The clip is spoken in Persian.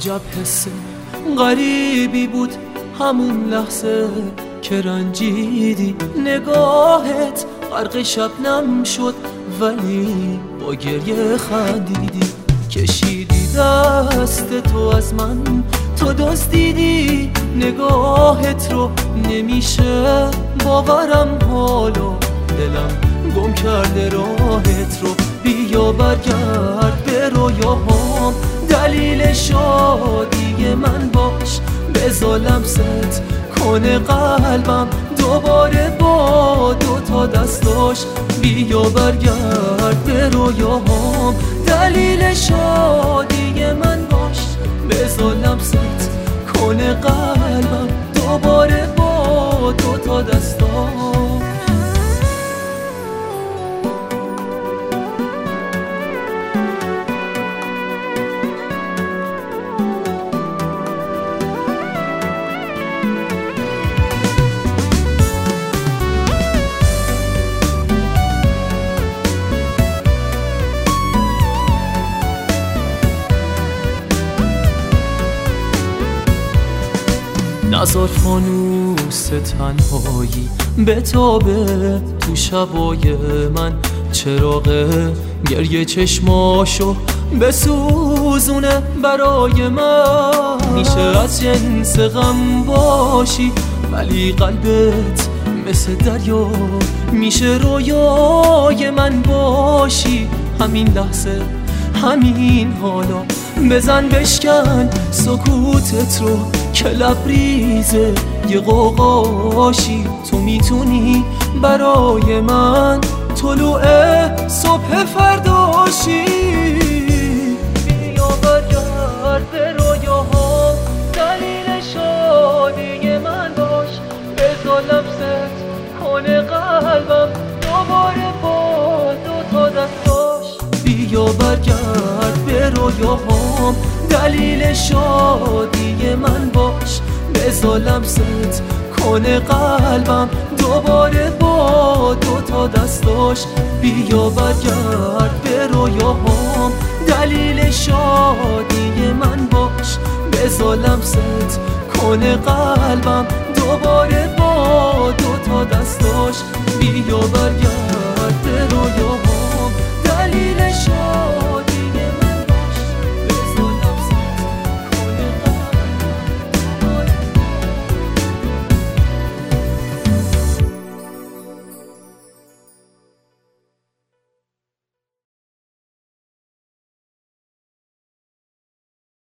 عجب حس غریبی بود همون لحظه که رنجیدی. نگاهت غرق شبنم شد ولی با گریه خندیدی. کشیدی دست تو از من، تو دزدیدی نگاهت رو، نمیشه باورم حالا دلم گم کرده راهت رو. بیا برگرد به رویاهام، دلیل شادی من باش، بذار لمست کنه قلبم دوباره با دوتا دستاش. بیا برگرد به رویاهام، دلیل شادی من باش، بذار لمست کنه قلبم دوباره با دوتا دستاش. نزار فانوس تنهایی بتابه تو شبای من، چراغ گریه چشماشو بسوزونه برای من. میشه از جنس غم باشی ولی قلبت مثل دریا، میشه رویای من باشی همین لحظه همین حالا. بزن بشکن سکوتت رو که لبریزه یه قوقاشی. تو میتونی برای من طلوع صبح فرداشی. بیا برگرد به رویاهام، دلیل شادی من باش، بذار لمست کنه قلبم دوباره با دوتا دستاش. بیا برگرد به رویاهام، دلیل شادی من باش، بذار لمست کنه قلبم دوباره با دوتا دستاش. بیا برگرد به رویاهام، دلیل شادی من باش، بذار لمست کنه قلبم دوباره با دوتا دستاش. بیا برگرد به رویاهام، دلیل شادی